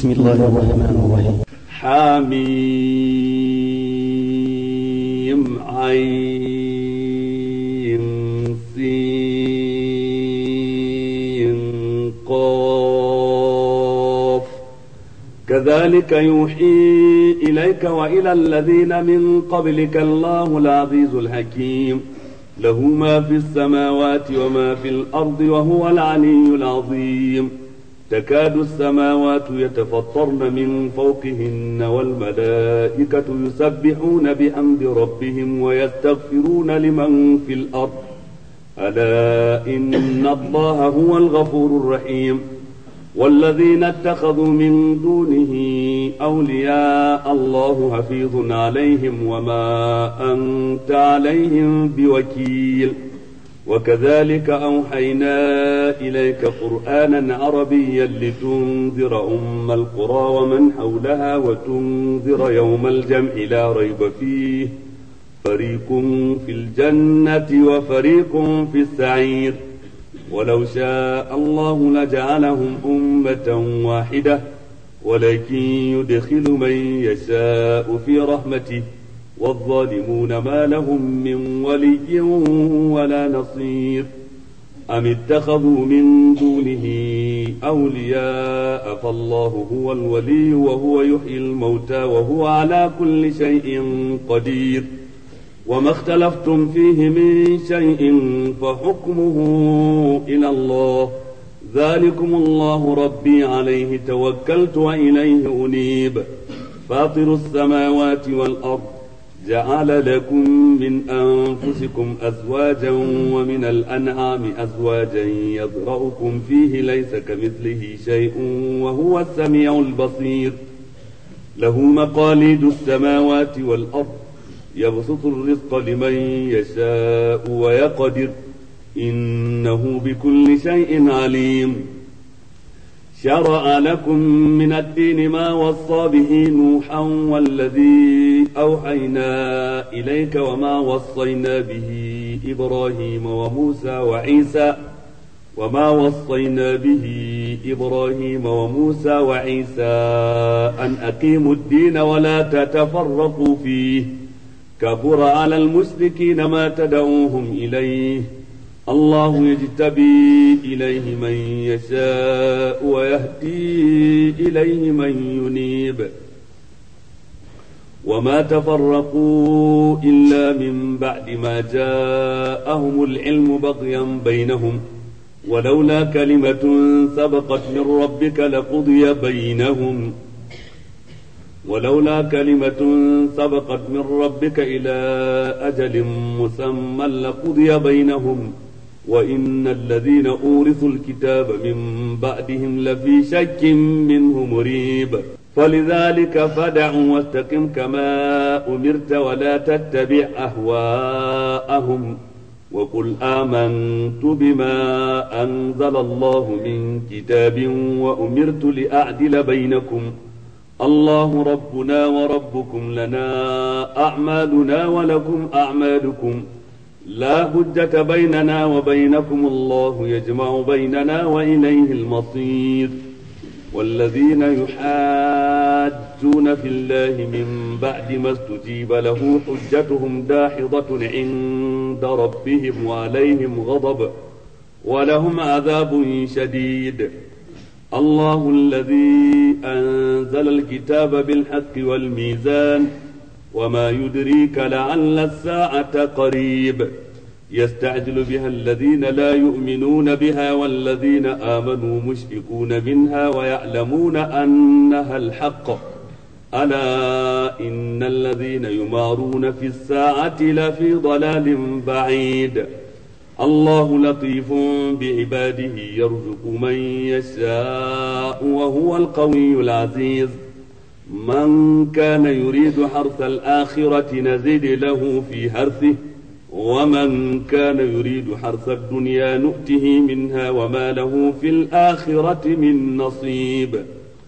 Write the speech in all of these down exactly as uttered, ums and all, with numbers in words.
بسم الله الرحمن الرحيم. حميم عين سين قاف كذلك يوحي إليك وإلى الذين من قبلك الله العزيز الحكيم له ما في السماوات وما في الأرض وهو العلي العظيم. تكاد السماوات يتفطرن من فوقهن والملائكة يسبحون بحمد ربهم ويستغفرون لمن في الأرض ألا إن الله هو الغفور الرحيم. والذين اتخذوا من دونه أولياء الله حفيظ عليهم وما أنت عليهم بوكيل. وكذلك أوحينا إليك قرآنا عربيا لتنذر أم القرى ومن حولها وتنذر يوم الجمع لا ريب فيه فريق في الجنة وفريق في السعير. ولو شاء الله لجعلهم أمة واحدة ولكن يدخل من يشاء في رحمته والظالمون ما لهم من ولي ولا نصير. أم اتخذوا من دونه أولياء فالله هو الولي وهو يحيي الموتى وهو على كل شيء قدير. وما اختلفتم فيه من شيء فحكمه إلى الله ذلكم الله ربي عليه توكلت وإليه أنيب. فاطر السماوات والأرض جعل لكم من أنفسكم أزواجا ومن الأنعام أزواجا يذرأكم فيه ليس كمثله شيء وهو السميع البصير. له مقاليد السماوات والأرض يبسط الرزق لمن يشاء ويقدر إنه بكل شيء عليم. شرع لكم من الدين ما وصى به نوحا والذي أوحينا إليك وما وصينا به إبراهيم وموسى وعيسى وما وصينا به إبراهيم وموسى وعيسى أن أقيموا الدين ولا تتفرقوا فيه كبر على المشركين ما تدعوهم إليه الله يجتبي إليه من يشاء ويهدي إليه من ينيب. وما تفرقوا إلا من بعد ما جاءهم العلم بغيا بينهم ولولا كلمة سبقت من ربك لقضي بينهم ولولا كلمة سبقت من ربك إلى أجل مسمى لقضي بينهم وإن الذين أورثوا الكتاب من بعدهم لفي شك منه مريب. فلذلك فدع واستقم كما أمرت ولا تتبع أهواءهم وقل آمنت بما أنزل الله من كتاب وأمرت لأعدل بينكم الله ربنا وربكم لنا أعمالنا ولكم أعمالكم لا حجة بيننا وبينكم الله يجمع بيننا وإليه المصير. والذين يحاجون في الله من بعد ما استجيب له حجتهم داحضة عند ربهم وعليهم غضب ولهم عذاب شديد. الله الذي أنزل الكتاب بالحق والميزان وما يدريك لعل الساعة قريب. يستعجل بها الذين لا يؤمنون بها والذين آمنوا مشفقون منها ويعلمون أنها الحق ألا إن الذين يمارون في الساعة لفي ضلال بعيد. الله لطيف بعباده يرزق من يشاء وهو القوي العزيز. من كان يريد حرث الآخرة نزد له في حرثه ومن كان يريد حرث الدنيا نؤته منها وما له في الآخرة من نصيب.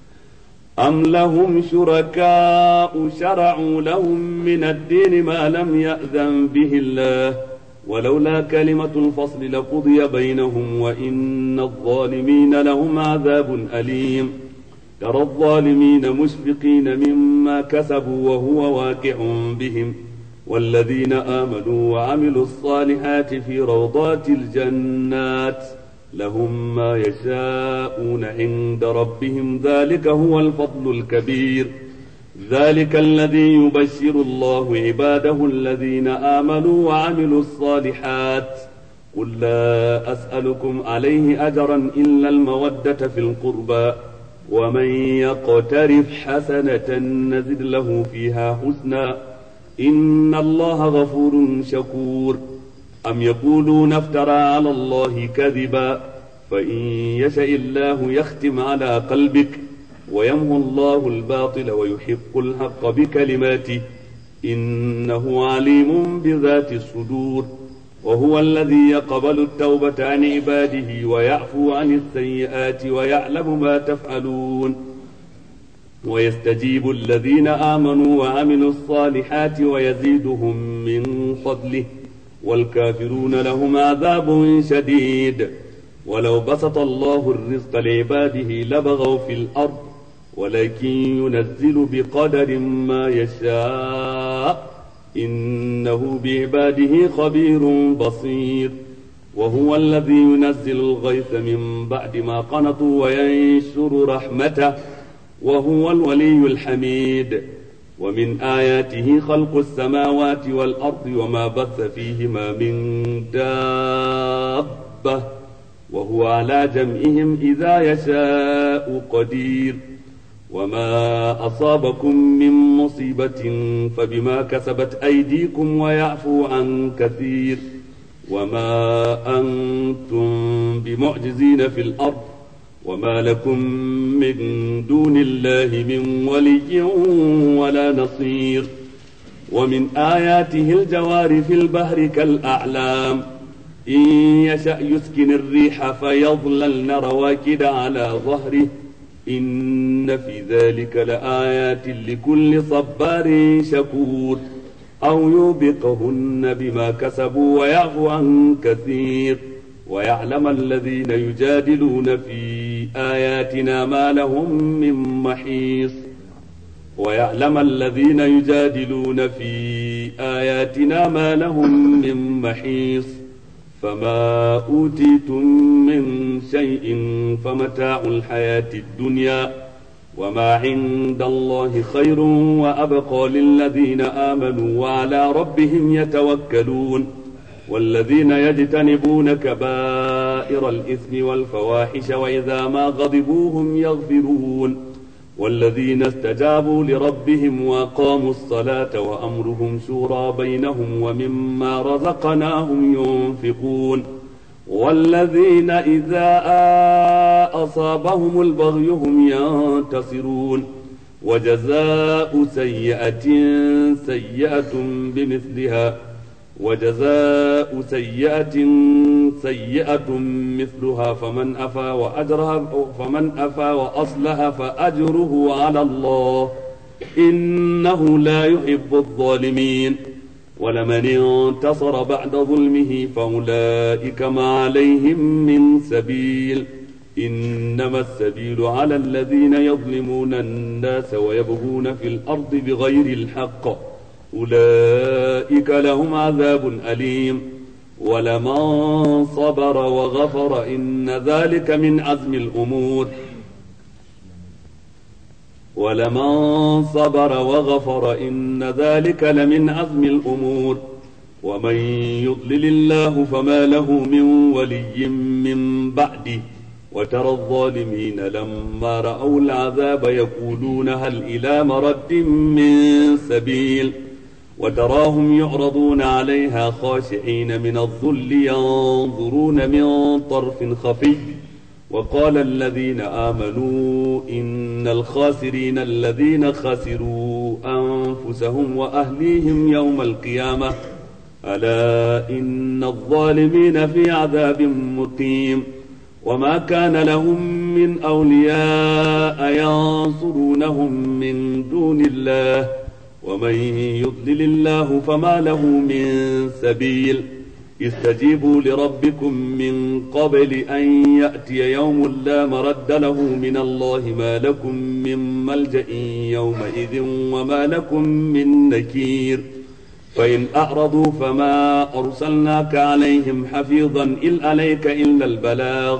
أم لهم شركاء شرعوا لهم من الدين ما لم يأذن به الله ولولا كلمة الفصل لقضي بينهم وإن الظالمين لهم عذاب أليم. ترى الظالمين مشفقين مما كسبوا وهو واقع بهم والذين آمنوا وعملوا الصالحات في روضات الجنات لهم ما يشاءون عند ربهم ذلك هو الفضل الكبير. ذلك الذي يبشر الله عباده الذين آمنوا وعملوا الصالحات قل لا أسألكم عليه أجرا إلا المودة في القربى ومن يقترف حسنة نزد له فيها حسنا إن الله غفور شكور. أم يقولون افترى على الله كذبا فإن يشأ الله يختم على قلبك ويمحو الله الباطل ويحق الحق بكلماته إنه عليم بذات الصدور. وهو الذي يقبل التوبة عن عباده ويعفو عن السيئات ويعلم ما تفعلون ويستجيب الذين آمنوا وعملوا الصالحات ويزيدهم من فضله والكافرون لهم عذاب شديد. ولو بسط الله الرزق لعباده لبغوا في الأرض ولكن ينزل بقدر ما يشاء إنه بعباده خبير بصير. وهو الذي ينزل الغيث من بعد ما قنطوا وينشر رحمته وهو الولي الحميد. ومن آياته خلق السماوات والأرض وما بث فيهما من دابة وهو على جمعهم إذا يشاء قدير. وما أصابكم من مصيبة فبما كسبت أيديكم ويعفو عن كثير وما أنتم بمعجزين في الأرض وما لكم من دون الله من ولي ولا نصير. ومن آياته الجوار في البحر كالأعلام إن يشأ يسكن الريح فيظللن رواكد على ظهره إن في ذلك لآيات لكل صبار شكور. أو يوبقهن بما كسبوا ويعفو عن كثير ويعلم الذين يجادلون في آياتنا ما لهم من محيص ويعلم الذين يجادلون في آياتنا ما لهم من محيص. فما أوتيتم من شيء فمتاع الحياة الدنيا وما عند الله خير وأبقى للذين آمنوا وعلى ربهم يتوكلون. والذين يجتنبون كبائر الإثم والفواحش وإذا ما غضبوا هم يغفرون. والذين استجابوا لربهم وأقاموا الصلاة وأمرهم شورى بينهم ومما رزقناهم ينفقون. والذين إذا أصابهم البغي هم ينتصرون. وجزاء سيئة سيئة بمثلها وجزاء سيئة سيئة مثلها فمن أفا وأجرها فمن أفا وأصلح فأجره على الله إنه لا يحب الظالمين. ولمن انتصر بعد ظلمه فأولئك ما عليهم من سبيل إنما السبيل على الذين يظلمون الناس ويبغون في الأرض بغير الحق أولئك لهم عذاب أليم. ولمن صبر وغفر إن ذلك من عزم الأمور ولمن صبر وغفر إن ذلك لمن عزم الأمور. ومن يضلل الله فما له من ولي من بعده وترى الظالمين لما رأوا العذاب يقولون هل إلى مرد من سبيل وتراهم يعرضون عليها خاشعين من الذل ينظرون من طرف خفي. وقال الذين آمنوا إن الخاسرين الذين خسروا أنفسهم وأهليهم يوم القيامة ألا إن الظالمين في عذاب مقيم. وما كان لهم من أولياء ينصرونهم من دون الله ومن يضلل الله فما له من سبيل. استجيبوا لربكم من قبل أن يأتي يوم لا مرد له من الله ما لكم من ملجأ يومئذ وما لكم من نكير فإن أعرضوا فما أرسلناك عليهم حفيظا إن عليك إلا البلاغ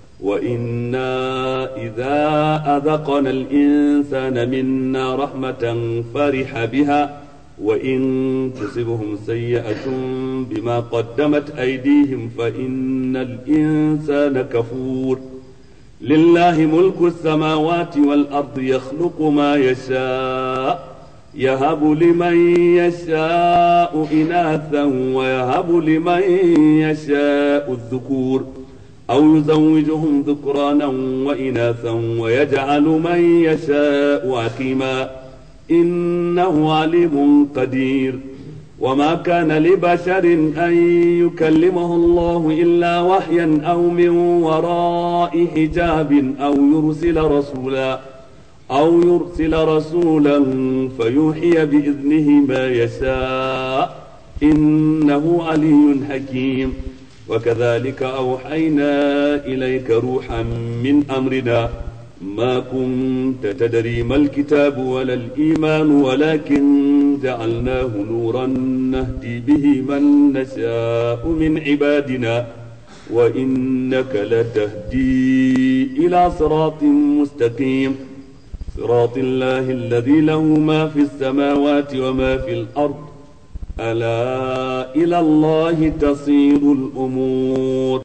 وإنا إذا أذقنا الإنسان منا رحمة فرح بها وإن تصبهم سيئة بما قدمت أيديهم فإن الإنسان كفور لله ملك السماوات والأرض يخلق ما يشاء يهب لمن يشاء إناثا ويهب لمن يشاء الذكور أو يزوجهم ذكرانا وإناثا ويجعل من يشاء عقيما إنه عليم قدير وما كان لبشر أن يكلمه الله إلا وحيا أو من وراء حجاب أو يرسل رسولا أو يرسل رسولا فيوحي بإذنه ما يشاء إنه علي حكيم وكذلك أوحينا إليك روحا من أمرنا ما كنت تدري ما الكتاب ولا الإيمان ولكن جعلناه نورا نهدي به من نشاء من عبادنا وإنك لتهدي إلى صراط مستقيم صراط الله الذي له ما في السماوات وما في الأرض ألا إلى الله تصير الأمور.